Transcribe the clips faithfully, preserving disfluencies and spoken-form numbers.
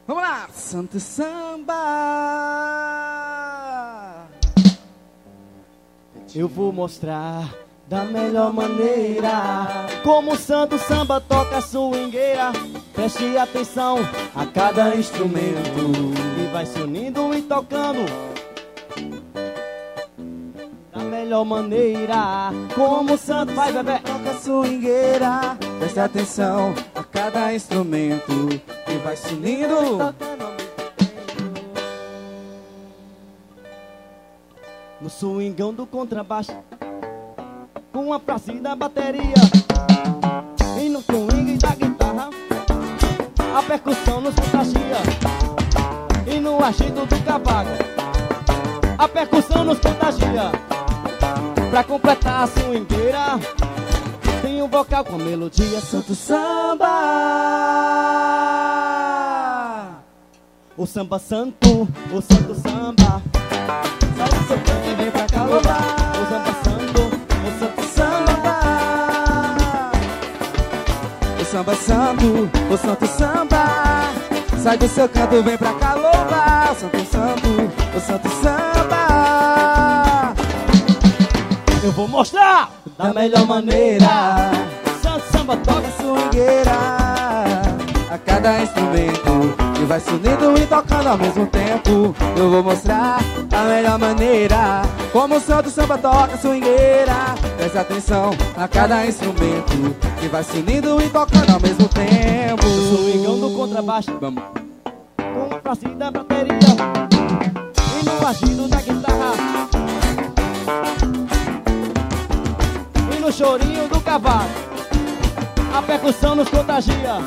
Vamos lá! Santo Samba! Eu vou mostrar da melhor maneira como o Santo Samba toca a swingueira. Preste atenção a cada instrumento e vai se unindo e tocando da melhor maneira como o Santo vai, bebê. Toca a swingueira, preste atenção a cada instrumento e vai se unindo. No swingão do contrabaixo, com a praça da bateria, e no swing da guitarra, a percussão nos contagia. E no agito do cavaco, a percussão nos contagia. Pra completar a swingueira, tem um vocal com a melodia. Santo Samba! O samba santo, o santo samba, sai do seu canto e vem pra cá louvar. O samba santo, o santo samba, o samba santo, o santo samba, sai do seu canto, vem pra cá louvar. O santo santo, o santo samba. Eu vou mostrar da melhor maneira. Santo samba toca a swingueira, a cada instrumento e vai se unindo e tocando ao mesmo tempo. Eu vou mostrar da melhor maneira como o Santo Samba toca a swingueira. Presta atenção a cada instrumento e vai se unindo e tocando ao mesmo tempo. O swingão do contrabaixo, vamos, com o pracinho da bateria e no agito da guitarra, e no chorinho do cavalo, a percussão nos contagia.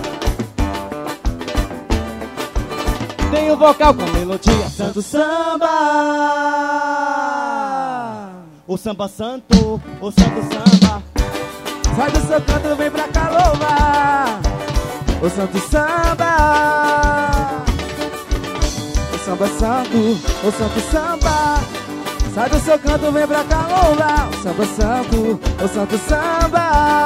Tem o vocal com a melodia. Santo Samba, o samba santo, o santo samba, sai do seu canto, vem pra cá louvar. O Santo Samba, o samba santo, o santo samba, sai do seu canto, vem pra cá louvar. O samba santo, o santo samba.